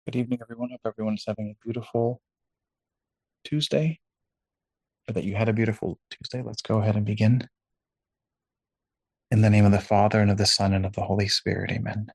Good evening, everyone. Hope everyone's having a beautiful Tuesday, or that you had a beautiful Tuesday. Let's go ahead and begin. In the name of the Father, and of the Son, and of the Holy Spirit. Amen.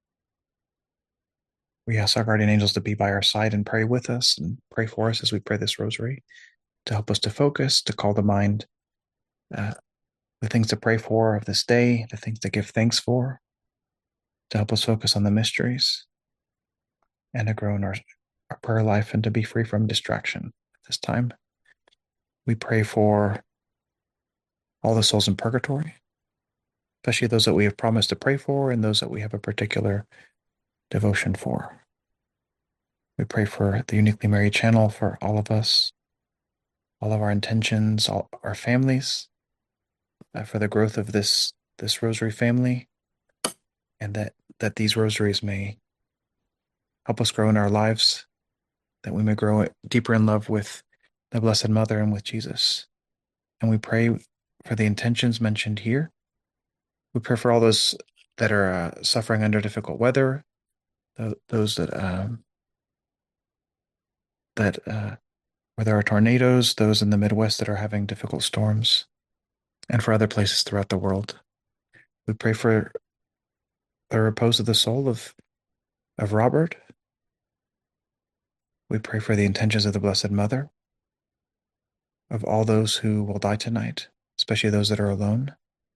We ask our guardian angels to be by our side and pray with us and pray for us as we pray this rosary, to help us to focus, to call to mind uh, the things to pray for of this day, the things to give thanks for, to help us focus on the mysteries, and to grow in our prayer life and to be free from distraction at this time. We pray for all the souls in purgatory, especially those that we have promised to pray for and those that we have a particular devotion for. We pray for the Uniquely Married channel for all of us, all of our intentions, all our families, for the growth of this rosary family, and that these rosaries may help us grow in our lives, that we may grow deeper in love with the Blessed Mother and with Jesus. And we pray for the intentions mentioned here. We pray for all those that are suffering under difficult weather, those that where there are tornadoes, those in the Midwest that are having difficult storms, and for other places throughout the world. We pray for the repose of the soul of Robert. We pray for the intentions of the Blessed Mother, of all those who will die tonight, especially those that are alone.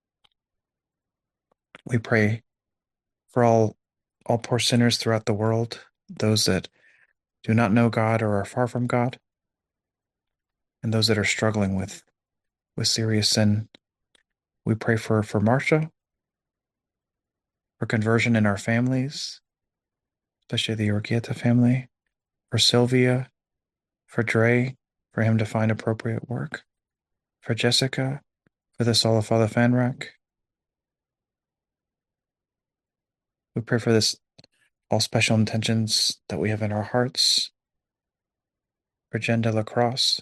We pray for all poor sinners throughout the world, those that do not know God or are far from God, and those that are struggling with serious sin. We pray for Marcia, for conversion in our families, especially the Urquieta family, for Sylvia, for Dre, for him to find appropriate work, for Jessica, for the soul of Father Fanrak. We pray for this, all special intentions that we have in our hearts, for Jen de la Crosse,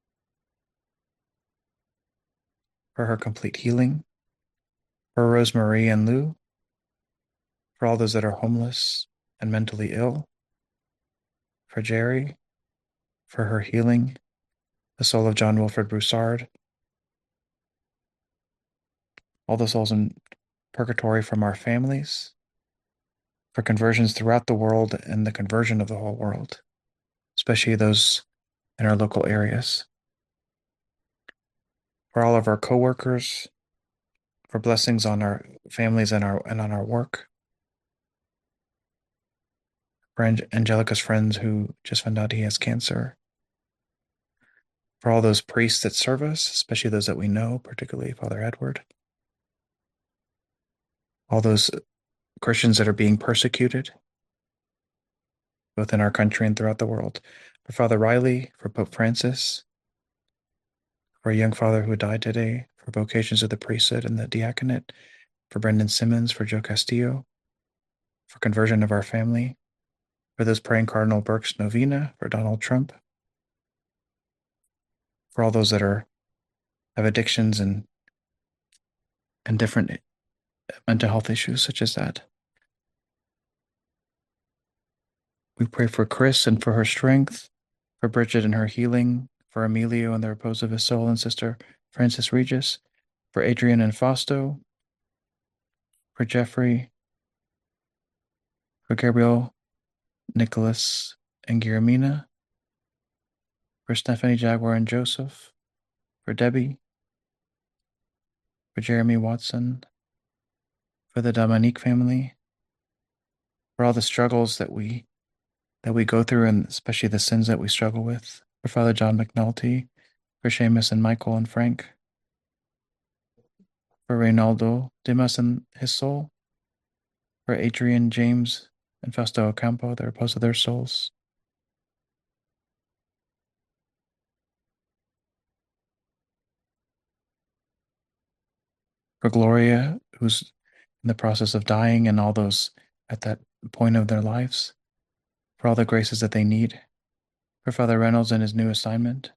for her complete healing, for Rosemarie and Lou, for all those that are homeless and mentally ill, for Jerry, for her healing, the soul of John Wilfred Broussard, all the souls in purgatory from our families, for conversions throughout the world and the conversion of the whole world, especially those in our local areas, for all of our coworkers, for blessings on our families and on our work, for Angelica's friends who just found out he has cancer, for all those priests that serve us, especially those that we know, particularly Father Edward, all those Christians that are being persecuted, both in our country and throughout the world, for Father Riley, for Pope Francis, for a young father who died today, for vocations of the priesthood and the diaconate, for Brendan Simmons, for Joe Castillo, for conversion of our family, for those praying Cardinal Burke's novena, for Donald Trump, for all those that have addictions and different mental health issues such as that. We pray for Chris and for her strength, for Bridget and her healing, for Emilio and the repose of his soul, and Sister Francis Regis, for Adrian and Fausto, for Jeffrey, for Gabriel, Nicholas, and Guillermina, for Stephanie Jaguar and Joseph, for Debbie, for Jeremy Watson, for the Dominique family, for all the struggles that we go through, and especially the sins that we struggle with, for Father John McNulty, for Seamus and Michael and Frank, for Reynaldo Dimas and his soul, for Adrian, James, and Fausto Ocampo, the repose of their souls, for Gloria, who's in the process of dying, and all those at that point of their lives, for all the graces that they need, for Father Reynolds and his new assignment,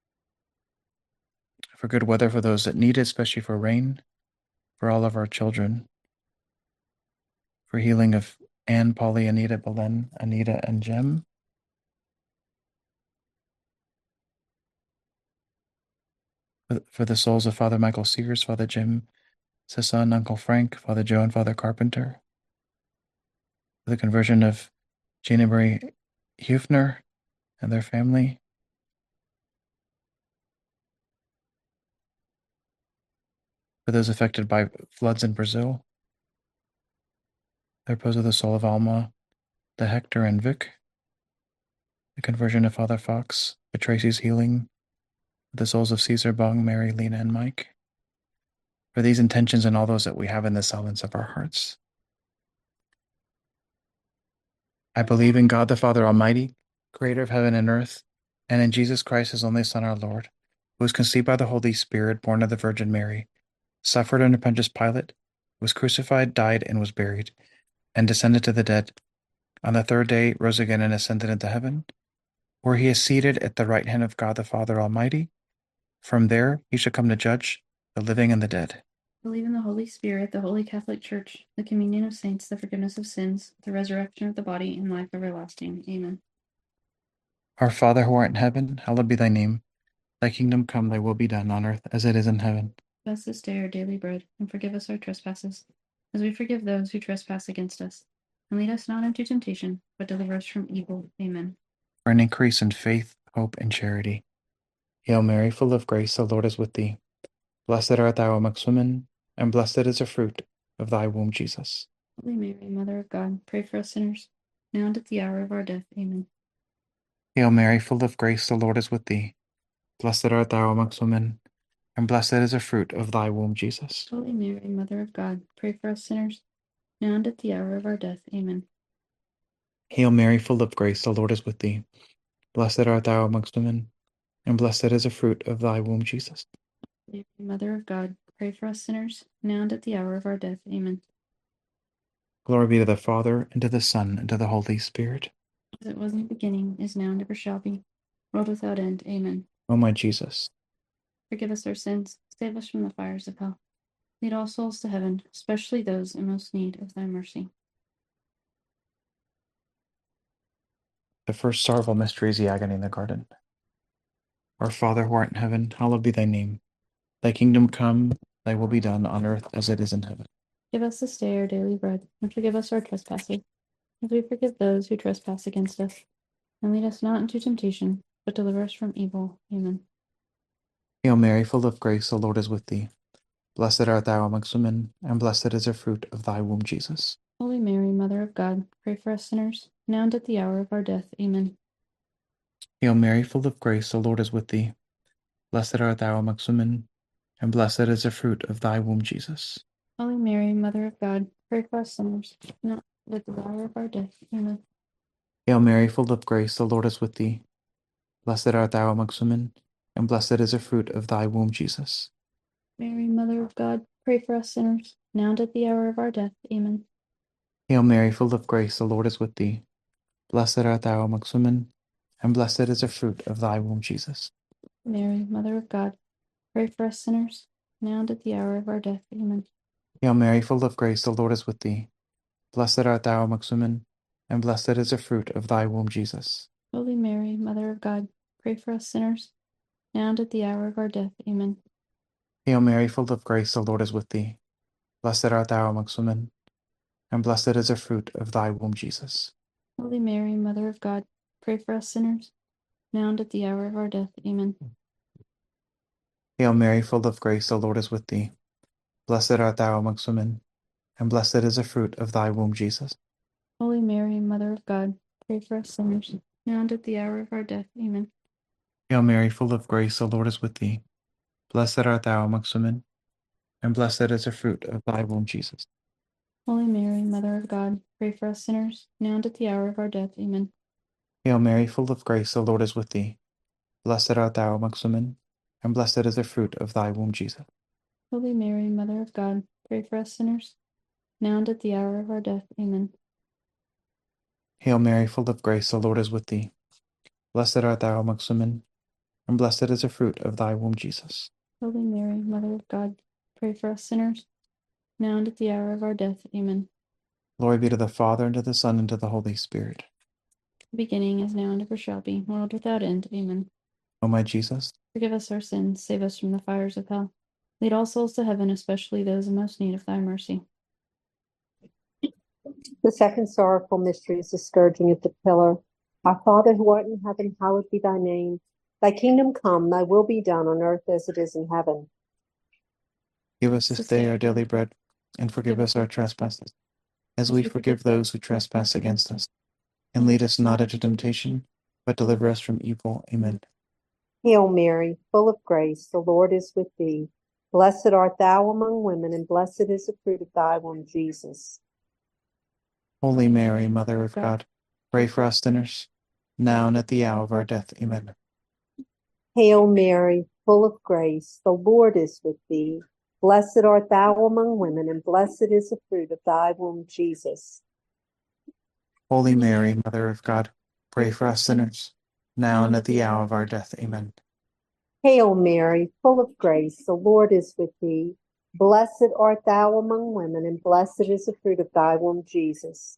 for good weather for those that need it, especially for rain, for all of our children, for healing of Anne, Polly, Anita, Belen, Anita, and Jem. For the souls of Father Michael Sears, Father Jim Sisson, Uncle Frank, Father Joe, and Father Carpenter. For the conversion of Gina Marie Hufner and their family. For those affected by floods in Brazil. The repose of the soul of Alma, the Hector, and Vic. The conversion of Father Fox, for Tracy's healing. For the souls of Caesar, Bong, Mary, Lena, and Mike. For these intentions and all those that we have in the silence of our hearts. I believe in God the Father Almighty, creator of heaven and earth, and in Jesus Christ, his only Son, our Lord, who was conceived by the Holy Spirit, born of the Virgin Mary, suffered under Pontius Pilate, was crucified, died, and was buried, and descended to the dead. On the third day rose again and ascended into heaven, where he is seated at the right hand of God the Father Almighty. From there he shall come to judge the living and the dead. Believe in the Holy Spirit, the Holy Catholic Church, the communion of saints, the forgiveness of sins, the resurrection of the body, and life everlasting. Amen. Our Father who art in heaven, hallowed be thy name. Thy kingdom come, thy will be done on earth as it is in heaven. Give us this day our daily bread, and forgive us our trespasses, as we forgive those who trespass against us. And lead us not into temptation, but deliver us from evil. Amen. For an increase in faith, hope, and charity. Hail Mary, full of grace, the Lord is with thee. Blessed art thou amongst women, and blessed is the fruit of thy womb, Jesus. Holy Mary, Mother of God, pray for us sinners, now and at the hour of our death. Amen. Hail Mary, full of grace, the Lord is with thee. Blessed art thou amongst women, and blessed is the fruit of thy womb, Jesus. Holy Mary, Mother of God, pray for us sinners, now and at the hour of our death. Amen. Hail Mary, full of grace, the Lord is with thee. Blessed art thou amongst women, and blessed is the fruit of thy womb, Jesus. Mary, Mother of God, pray for us sinners, now and at the hour of our death. Amen. Glory be to the Father, and to the Son, and to the Holy Spirit. As it was in the beginning, is now, and ever shall be, world without end. Amen. O my Jesus, Forgive us our sins, save us from the fires of hell. Lead all souls to heaven, especially those in most need of thy mercy. the first sorrowful mystery is the agony in the garden. Our Father who art in heaven, hallowed be thy name. Thy kingdom come, thy will be done on earth as it is in heaven. Give us this day our daily bread, and forgive us our trespasses, as we forgive those who trespass against us. And lead us not into temptation, but deliver us from evil. Amen. Hail Mary, full of grace, the Lord is with thee. Blessed art thou amongst women, and blessed is the fruit of thy womb, Jesus. Holy Mary, Mother of God, pray for us sinners, now and at the hour of our death. Amen. Hail Mary, full of grace, the Lord is with thee. Blessed art thou amongst women, and blessed is the fruit of thy womb, Jesus. Holy Mary, Mother of God, pray for us sinners, now and at the hour of our death. Amen. Hail Mary, full of grace, the Lord is with thee. Blessed art thou amongst women, and blessed is the fruit of thy womb, Jesus. Mary, Mother of God, pray for us sinners, now and at the hour of our death. Amen. Hail Mary, full of grace, the Lord is with thee. Blessed art thou amongst women, and blessed is the fruit of thy womb, Jesus. Mary, Mother of God, pray for us sinners, now and at the hour of our death. Amen. Hail Mary, full of grace, the Lord is with thee. Blessed art thou amongst women, and blessed is the fruit of thy womb, Jesus. Holy Mary, Mother of God, pray for us sinners, now and at the hour of our death. Amen. Hail Mary, full of grace, the Lord is with thee. Blessed art thou amongst women, and blessed is the fruit of thy womb, Jesus. Holy Mary, Mother of God, pray for us sinners, now and at the hour of our death. Amen. Hail Mary, full of grace, the Lord is with thee. Blessed art thou amongst women, and blessed is the fruit of thy womb, Jesus. Holy Mary, Mother of God, pray for us sinners, now and at the hour of our death. Amen. Hail Mary, full of grace, the Lord is with thee. Blessed art thou amongst women, and blessed is the fruit of thy womb, Jesus. Holy Mary, Mother of God, pray for us sinners, now and at the hour of our death. Amen. Hail Mary, full of grace, the Lord is with thee. Blessed art thou amongst women, and blessed is the fruit of thy womb, Jesus. Holy Mary, Mother of God, pray for us sinners, now and at the hour of our death. Amen. Hail Mary, full of grace, the Lord is with thee. Blessed art thou amongst women, and blessed is the fruit of thy womb, Jesus. Holy Mary, Mother of God, pray for us sinners, now and at the hour of our death. Amen. Glory be to the Father, and to the Son, and to the Holy Spirit. Beginning is now and ever shall be, world without end. Amen. O my Jesus, Forgive us our sins, save us from the fires of hell. Lead all souls to heaven, especially those in most need of thy mercy. The second sorrowful mystery is the scourging at the pillar. Our Father who art in heaven, hallowed be thy name. Thy kingdom come, thy will be done on earth as it is in heaven. give us this day our daily bread, and forgive us our trespasses, as we forgive those who trespass against us. And lead us not into temptation, but deliver us from evil. Amen. Hail Mary, full of grace, the Lord is with thee. Blessed art thou among women, and blessed is the fruit of thy womb, Jesus. Holy Mary, Mother of God, pray for us sinners, now and at the hour of our death. Amen. Hail Mary, full of grace, the Lord is with thee. Blessed art thou among women, and blessed is the fruit of thy womb, Jesus. Holy Mary, Mother of God, pray for us sinners, now and at the hour of our death. Amen. Hail Mary, full of grace, the Lord is with thee. Blessed art thou among women, and blessed is the fruit of thy womb, Jesus.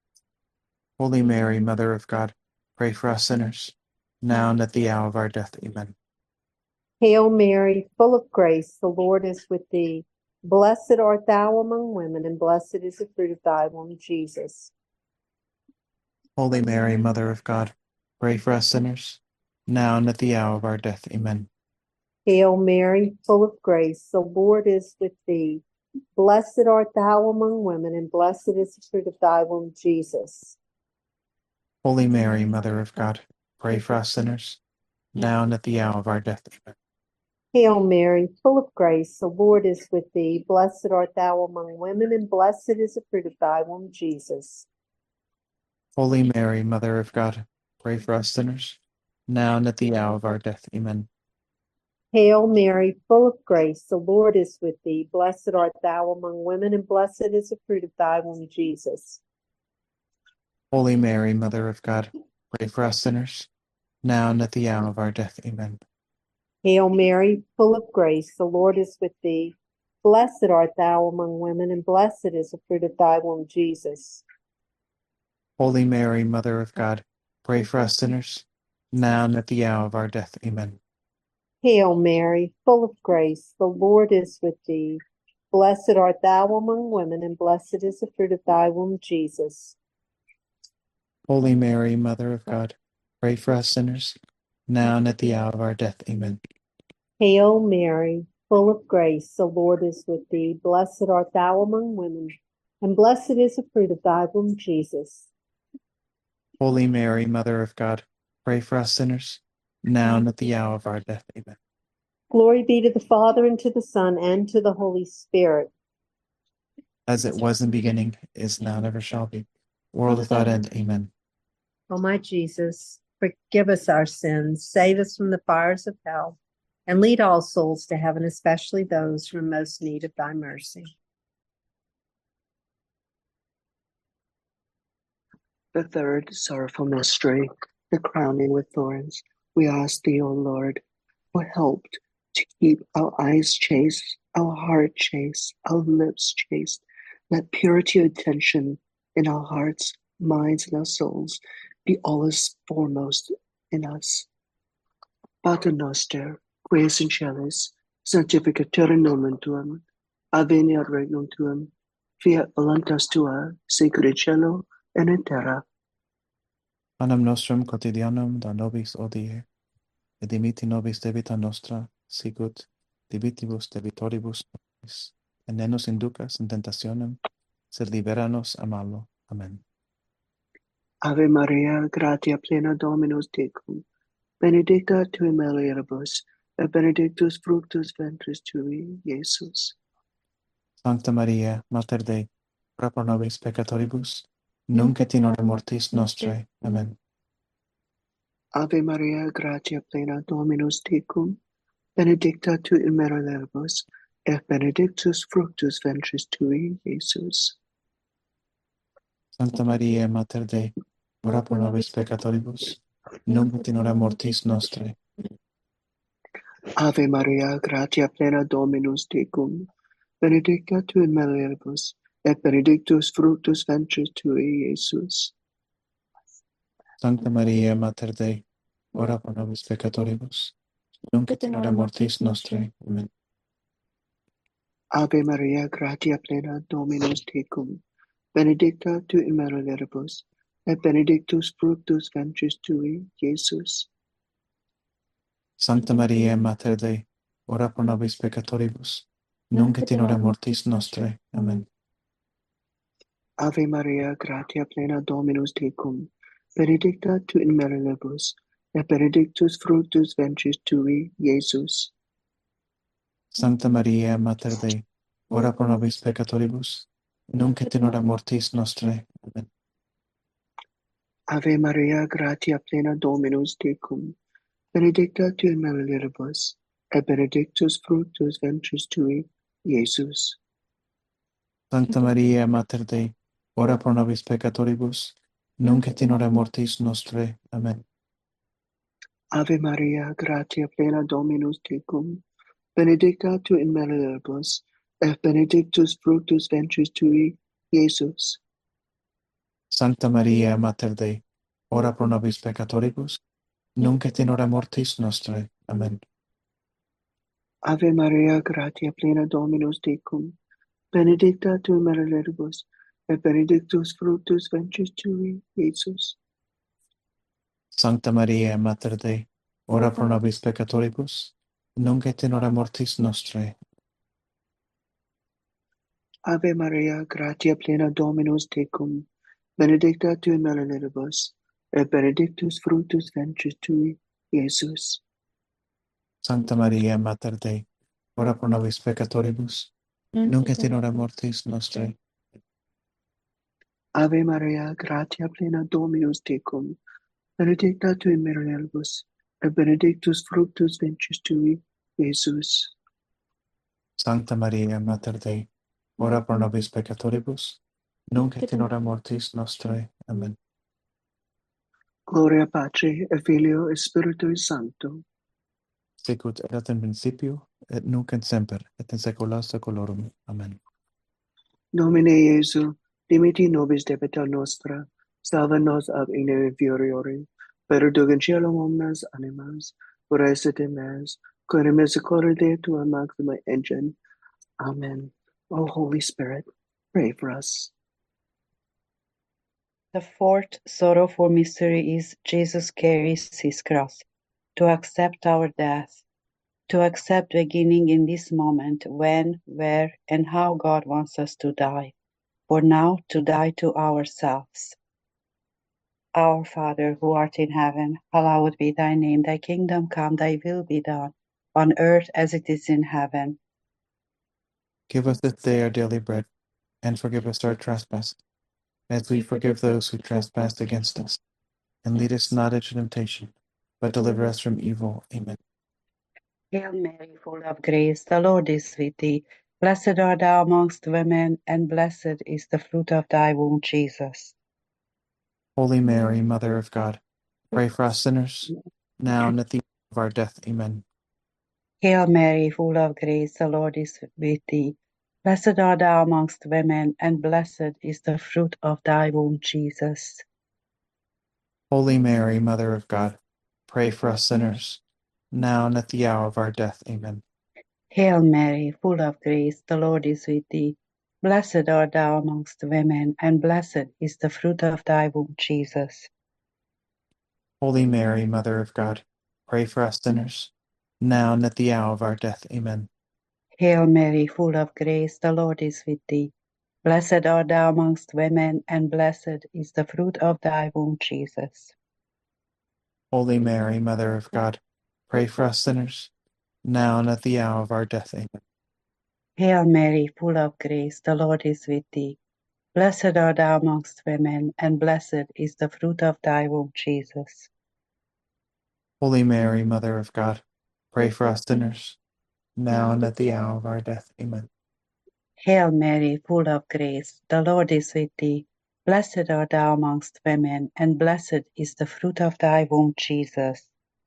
Holy Mary, Mother of God, pray for us sinners, now and at the hour of our death. Amen. Hail Mary, full of grace, the Lord is with thee. Blessed art thou among women, and blessed is the fruit of thy womb, Jesus. Holy Mary, Mother of God, pray for us sinners, now and at the hour of our death. Amen. Hail Mary, full of grace, the Lord is with thee. Blessed art thou among women, and blessed is the fruit of thy womb, Jesus. Holy Mary, Mother of God, pray for us sinners, now and at the hour of our death. Amen. Hail Mary, full of grace, the Lord is with thee. Blessed art thou among women, and blessed is the fruit of thy womb, Jesus. Holy Mary, Mother of God, pray for us sinners, now and at the hour of our death. Amen. Hail Mary, full of grace, the Lord is with thee. Blessed art thou among women, and blessed is the fruit of thy womb, Jesus. Holy Mary, Mother of God, pray for us sinners, now and at the hour of our death. Amen. Hail Mary, full of grace, the Lord is with thee. Blessed art thou among women, and blessed is the fruit of thy womb, Jesus. Holy Mary, Mother of God, pray for us sinners, now and at the hour of our death. Amen. Hail Mary, full of grace, the Lord is with thee. Blessed art thou among women, and blessed is the fruit of thy womb, Jesus. Holy Mary, Mother of God, pray for us sinners, now and at the hour of our death. Amen. Hail Mary, full of grace, the Lord is with thee. Blessed art thou among women, and blessed is the fruit of thy womb, Jesus. Holy Mary, Mother of God, pray for us sinners, now and at the hour of our death. Amen. Glory be to the Father, and to the Son, and to the Holy Spirit. As it was in the beginning, is now, and ever shall be, world without end. Amen. O my Jesus, forgive us our sins, save us from the fires of hell, and lead all souls to heaven, especially those who are in most need of thy mercy. The third sorrowful mystery, the crowning with thorns. We ask thee, O Lord, for help to keep our eyes chaste, our heart chaste, our lips chaste. Let purity of attention in our hearts, minds, and our souls be always foremost in us. Pater noster, qui es in celis, sanctificatur nomen tuum, adveniat regnum tuum, fiat voluntas tua, sicut in cielo et in terra. Panem nostrum quotidianum da nobis odie, et dimitti nobis debita nostra, sicut debitibus debitoribus nobis, et ne nos inducas in tentationem, sed libera nos a malo. Amen. Ave Maria, gratia plena Dominus tecum, benedicta tu in mulieribus, et benedictus fructus ventris tui, Iesus. Sancta Maria, Mater Dei, ora pro nobis peccatoribus, nunc et in hora mortis nostrae. Amen. Ave Maria, gratia plena Dominus tecum, benedicta tu in mulieribus, et benedictus fructus ventris tui, Iesus. Sancta Maria, Mater Dei, ora pro nobis peccatoribus, nunc et in hora mortis nostrae. Ave Maria, gratia plena Dominus tecum, benedicta tu in mulieribus, et benedictus fructus ventris tui, Iesus. Sancta Maria, Mater Dei, ora pro nobis peccatoribus, nunc et in hora mortis nostrae. Amen. Ave Maria, gratia plena, Dominus tecum, benedicta tu in mulieribus, et benedictus fructus ventris tui, Iesus. Sancta Maria, Mater Dei, ora pro nobis peccatoribus, nunc et in hora mortis nostrae. Amen. Ave Maria, gratia plena, Dominus tecum, benedicta tu in mulieribus, et benedictus fructus ventris tui, Iesus. Sancta Maria, Mater Dei, ora pro nobis peccatoribus, nunc et in hora mortis nostrae. Amen. Ave Maria, gratia plena, Dominus tecum, benedicta tu in mulieribus, et benedictus fructus ventris tui, Iesus. Sancta Maria, Mater Dei, ora pro nobis peccatoribus, nunc et in hora mortis nostrae. Amen. Ave Maria, gratia plena, Dominus tecum, benedicta tu in mulieribus, et benedictus fructus ventris tui, Iesus. Sancta Maria, Mater Dei, ora pro nobis peccatoribus, nunc et in hora mortis nostrae. Amen. Ave Maria, gratia plena, Dominus tecum, benedicta tu in mulieribus, et benedictus fructus ventris tui, Iesus. Sancta Maria, Mater Dei, ora pro nobis peccatoribus, nunc et in hora mortis nostrae. Ave Maria, gratia plena, Dominus tecum, benedicta tu in mulieribus, et benedictus fructus ventris tui, Iesus. Sancta Maria, Mater Dei, ora pro nobis peccatoribus, nunc et in hora mortis nostrae. Ave Maria, gratia plena, Dominus tecum, benedicta tu in mulieribus, et benedictus fructus ventris tui, Iesus. Sancta Maria, Mater Dei, ora pro nobis peccatoribus, nunc et in hora mortis nostrae. Amen. Gloria Patri, et Filio, et Spiritui Sancto. Sicut erat in principio, et nunc et semper, et in saecula saeculorum. Amen. Domine Iesu, dimiti nobis debita nostra, salva nos ab ine inferiori, perduc in cielo omnes animas, foreste mes, quod misericordia tua maxima engem. Amen. O Holy Spirit, pray for us. The fourth sorrowful mystery is Jesus carries his cross. To accept our death, to accept beginning in this moment when, where, and how God wants us to die. For now, to die to ourselves. Our Father, who art in heaven, hallowed be thy name. Thy kingdom come, thy will be done, on earth as it is in heaven. Give us this day our daily bread, and forgive us our trespasses, as we forgive those who trespass against us. And lead us not into temptation, but deliver us from evil. Amen. Hail Mary, full of grace, the Lord is with thee. Blessed art thou amongst women, and blessed is the fruit of thy womb, Jesus. Holy Mary, Mother of God, pray for us sinners, now and at the hour of our death. Amen. Hail Mary, full of grace, the Lord is with thee. Blessed art thou amongst women, and blessed is the fruit of thy womb, Jesus. Holy Mary, Mother of God, pray for us sinners, now and at the hour of our death. Amen. Hail Mary, full of grace, the Lord is with thee. Blessed art thou amongst women, and blessed is the fruit of thy womb, Jesus. Holy Mary, Mother of God, pray for us sinners, now and at the hour of our death. Amen. Hail Mary, full of grace, the Lord is with thee. Blessed art thou amongst women, and blessed is the fruit of thy womb, Jesus. Holy Mary, Mother of God, pray for us sinners, now and at the hour of our death. Amen. Hail Mary, full of grace, the Lord is with thee. Blessed art thou amongst women, and blessed is the fruit of thy womb, Jesus. Holy Mary, Mother of God, pray for us sinners, now and at the hour of our death. Amen. Hail Mary, full of grace, the Lord is with thee. Blessed art thou amongst women, and blessed is the fruit of thy womb, Jesus.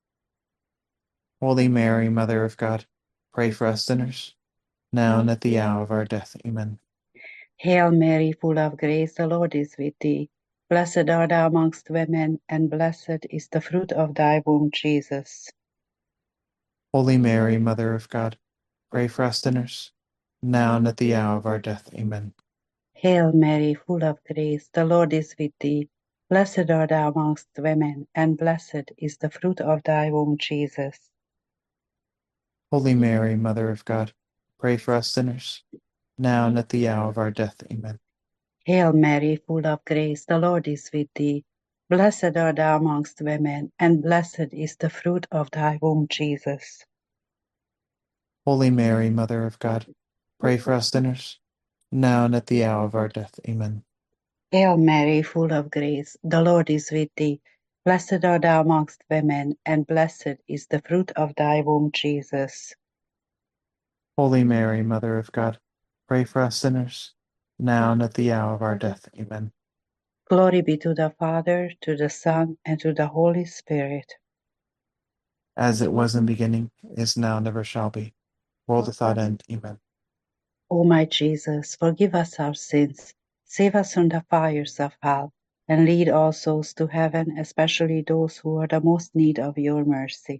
Holy Mary, Mother of God, pray for us sinners, now and at the hour of our death. Amen. Hail Mary, full of grace, the Lord is with thee. Blessed art thou amongst women, and blessed is the fruit of thy womb, Jesus. Holy Mary, Mother of God, pray for us sinners, now and at the hour of our death. Amen. Hail Mary, full of grace, the Lord is with thee. Blessed art thou amongst women, and blessed is the fruit of thy womb, Jesus. Holy Mary, Mother of God, pray for us sinners, now and at the hour of our death. Amen. Hail Mary, full of grace, the Lord is with thee. Blessed art thou amongst women, and blessed is the fruit of thy womb, Jesus. Holy Mary, Mother of God, pray for us sinners, now and at the hour of our death. Amen. Hail Mary, full of grace, the Lord is with thee. Blessed art thou amongst women, and blessed is the fruit of thy womb, Jesus. Holy Mary, Mother of God, pray for us sinners, now and at the hour of our death. Amen. Glory be to the Father, to the Son, and to the Holy Spirit. As it was in the beginning, is now, and ever shall be, world without end. Amen. O my Jesus, forgive us our sins, save us from the fires of hell, and lead all souls to heaven, especially those who are the most need of your mercy.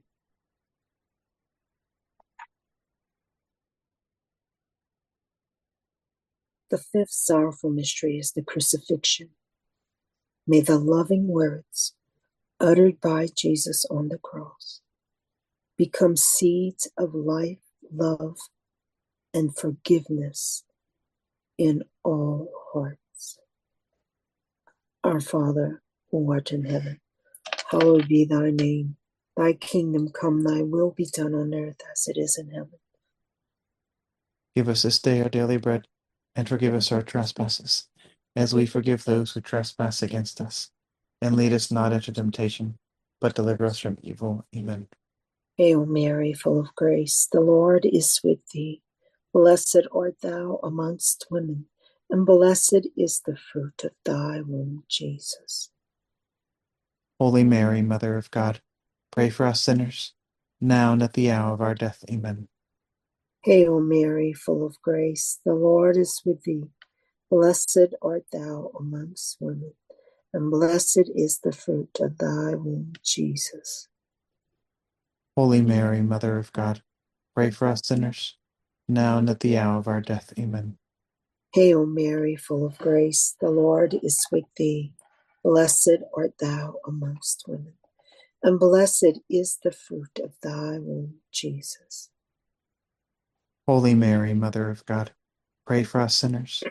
The fifth sorrowful mystery is the crucifixion. May the loving words uttered by Jesus on the cross become seeds of life, love, and forgiveness in all hearts. Our Father, who art in heaven, hallowed be thy name. Thy kingdom come, thy will be done on earth as it is in heaven. Give us this day our daily bread, and forgive us our trespasses, as we forgive those who trespass against us. And lead us not into temptation, but deliver us from evil. Amen. Hail Mary, full of grace, the Lord is with thee. Blessed art thou amongst women, and blessed is the fruit of thy womb, Jesus. Holy Mary, Mother of God, pray for us sinners, now and at the hour of our death. Amen. Hail Mary, full of grace, the Lord is with thee. Blessed art thou amongst women, and blessed is the fruit of thy womb, Jesus. Holy Mary, Mother of God, pray for us sinners, now and at the hour of our death. Amen. Hail Mary, full of grace, the Lord is with thee. Blessed art thou amongst women, and blessed is the fruit of thy womb, Jesus. Holy Mary, Mother of God, pray for us sinners.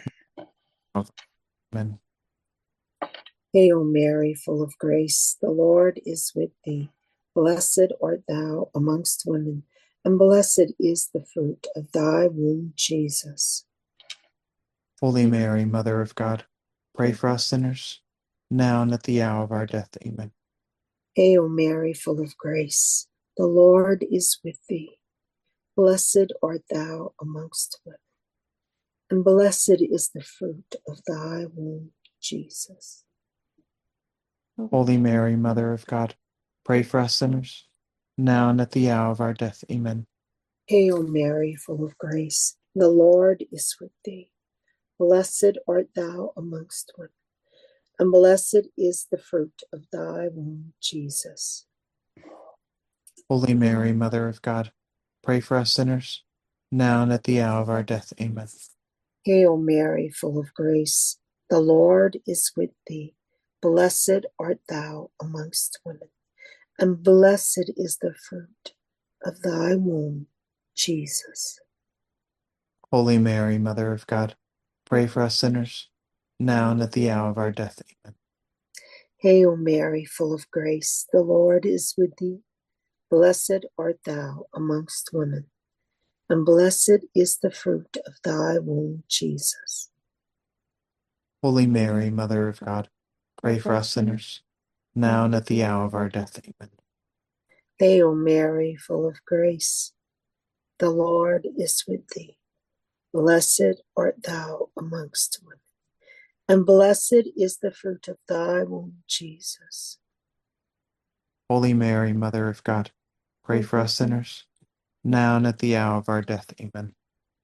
Amen. Hail Mary, full of grace, the Lord is with thee. Blessed art thou amongst women, and blessed is the fruit of thy womb, Jesus. Holy Mary, Mother of God, pray for us sinners, now and at the hour of our death. Amen. Hail Mary, full of grace, the Lord is with thee. Blessed art thou amongst women, and blessed is the fruit of thy womb, Jesus. Holy Mary, Mother of God, pray for us sinners, now and at the hour of our death. Amen. Hail Mary, full of grace, the Lord is with thee. Blessed art thou amongst women, and blessed is the fruit of thy womb, Jesus. Holy Mary, Mother of God, pray for us sinners, now and at the hour of our death. Amen. Hail Mary, full of grace, the Lord is with thee. Blessed art thou amongst women, and blessed is the fruit of thy womb, Jesus. Holy Mary, Mother of God, pray for us sinners, now and at the hour of our death. Amen. Hail Mary, full of grace, the Lord is with thee. Blessed art thou amongst women, and blessed is the fruit of thy womb, Jesus. Holy Mary, Mother of God, pray for us sinners, now and at the hour of our death. Amen. Hail Mary, full of grace, the Lord is with thee. Blessed art thou amongst women, and blessed is the fruit of thy womb, Jesus. Holy Mary, Mother of God, pray for us sinners, now and at the hour of our death. Amen.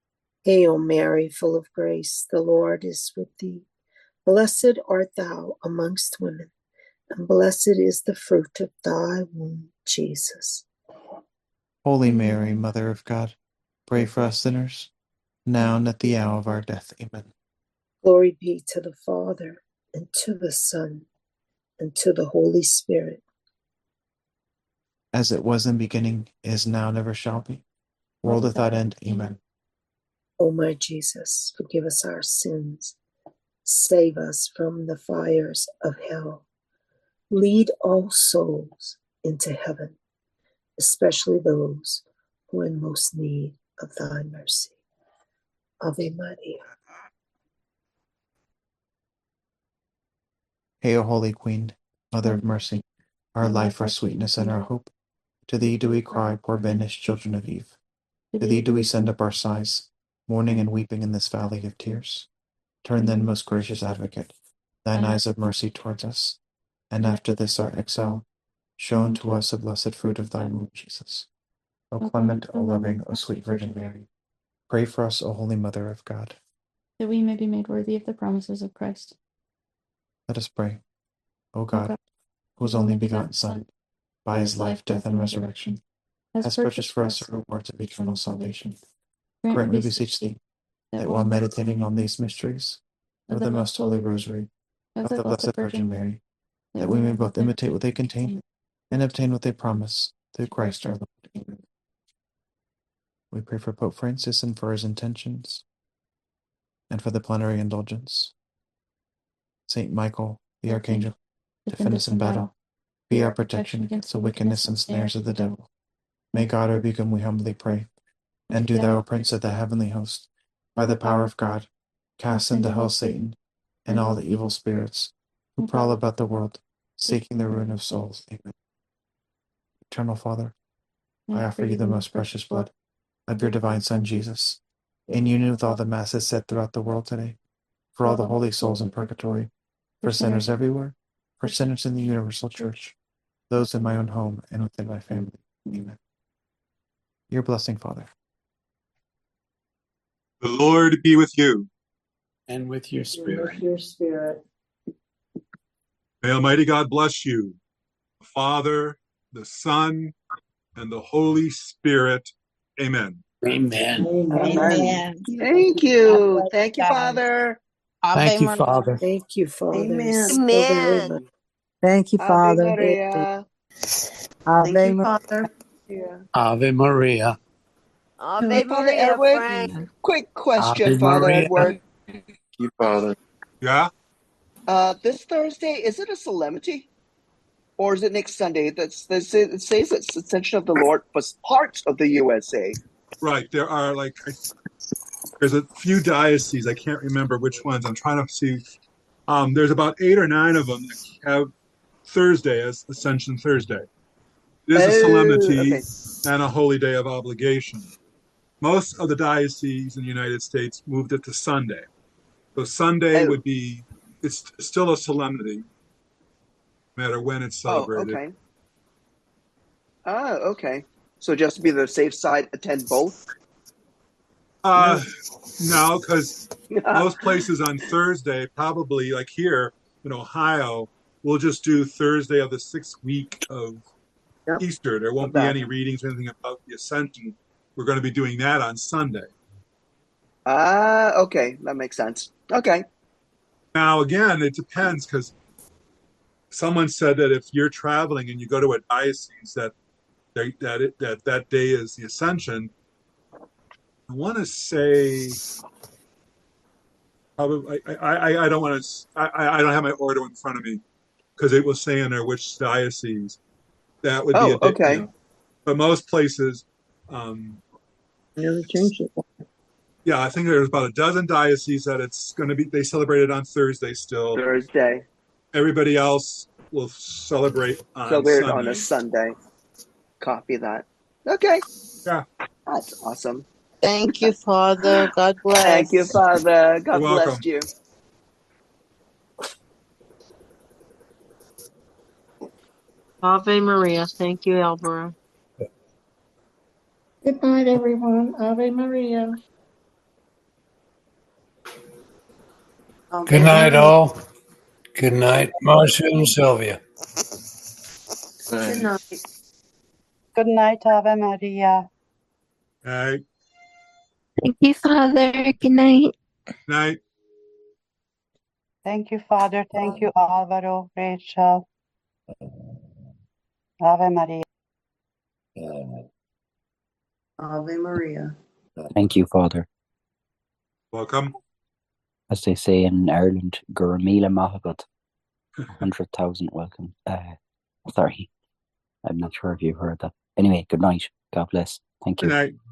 Hail Mary, full of grace, the Lord is with thee. Blessed art thou amongst women, and blessed is the fruit of thy womb, Jesus. Holy Mary, Mother of God, pray for us sinners, now and at the hour of our death. Amen. Glory be to the Father, and to the Son, and to the Holy Spirit. As it was in the beginning, is now, never shall be, world without end. Amen. O my Jesus, forgive us our sins. Save us from the fires of hell. Lead all souls into heaven, especially those who are in most need of thy mercy. Ave Maria. Hail, Holy Queen, Mother of mercy, our life, our sweetness, and our hope. To thee do we cry, poor banished children of Eve. To thee do we send up our sighs, mourning and weeping in this valley of tears. Turn then, most gracious Advocate, thine eyes of mercy towards us, and after this our exile, show unto us the blessed fruit of thy womb, Jesus. O clement, O loving, O sweet Virgin Mary, pray for us, O Holy Mother of God. that we may be made worthy of the promises of Christ. Let us pray. O God, whose only begotten Son, by his life, death, and resurrection, has purchased for us the rewards of eternal salvation, grant, we beseech thee, that while meditating on these mysteries of the most holy Rosary of the Blessed Virgin Mary, that we may both imitate what they contain and obtain what they promise, through Christ our Lord. Amen. We pray for Pope Francis and for his intentions, and for the plenary indulgence. Saint Michael, the Archangel, defend us in battle. Be our protection against the wickedness and snares of the devil. May God rebuke him, we humbly pray. And do thou, O Prince of the heavenly host, by the power of God, cast into hell Satan and all the evil spirits who prowl about the world, seeking the ruin of souls. Amen. Eternal Father, I offer you the most precious blood of your divine Son, Jesus, in union with all the masses said throughout the world today, for all the holy souls in purgatory, for sinners everywhere, for sinners in the universal church, those in my own home and within my family. Amen. Your blessing, Father. The Lord be with you. And with your And spirit. with your spirit. May Almighty God bless you, the Father, the Son, and the Holy Spirit. Amen. Amen. Amen. Thank you. Thank you, Father. Thank you, Father. Thank you, Father. Amen. So very Amen. much. Thank you, Ave Father. Maria. Ave Thank you, Maria. Father. Yeah. Ave Maria. Ave Father Maria, Edward, Frank. quick question, Ave Father Maria. Edward. Thank you, Father. Yeah? This Thursday, is it a solemnity? Or is it next Sunday? It says it's Ascension of the Lord for parts of the USA. Right. There are there's a few dioceses. I can't remember which ones. I'm trying to see. There's about 8 or 9 of them that have Thursday as Ascension Thursday. It is a solemnity Okay. and a holy day of obligation. Most of the dioceses in the United States moved it to Sunday. So Sunday Oh. would be, it's still a solemnity, no matter when it's celebrated. Okay. Okay. So just to be the safe side, attend both? No, because most places on Thursday, probably like here in Ohio, we'll just do Thursday of the 6th week of Yep. Easter. There won't be any readings or anything about the Ascension. We're going to be doing that on Sunday. Okay. That makes sense. Okay. Now, again, it depends, because someone said that if you're traveling and you go to a diocese that day is the Ascension, I want to say, probably, I don't want to, I don't have my order in front of me, because it was saying there which diocese that would be a day. Okay. You know, but most places, Never changed it. yeah, I think there's about a dozen dioceses that it's going to be, they celebrate it on Thursday still. Thursday. Everybody else will celebrate on Celebrate Sunday. on a Sunday. Copy that. Okay. Yeah. That's awesome. Thank you, Father. God bless. Thank you, Father. God You're bless welcome. you. Ave Maria. Thank you, Albera. Good night, everyone. Ave Maria. Good night, all. Good night, Marcia and Sylvia. Good night. Good night, Ave Maria. Night. Thank you, Father. Good night. Night. Thank you, Father. Thank you, Alvaro, Rachel. Ave Maria. Ave Maria. Thank you, Father. Welcome. As they say in Ireland, Gurmila Mahagat. 100,000 welcome. Sorry. I'm not sure if you've heard that. Anyway, good night. God bless. Thank you. Good night.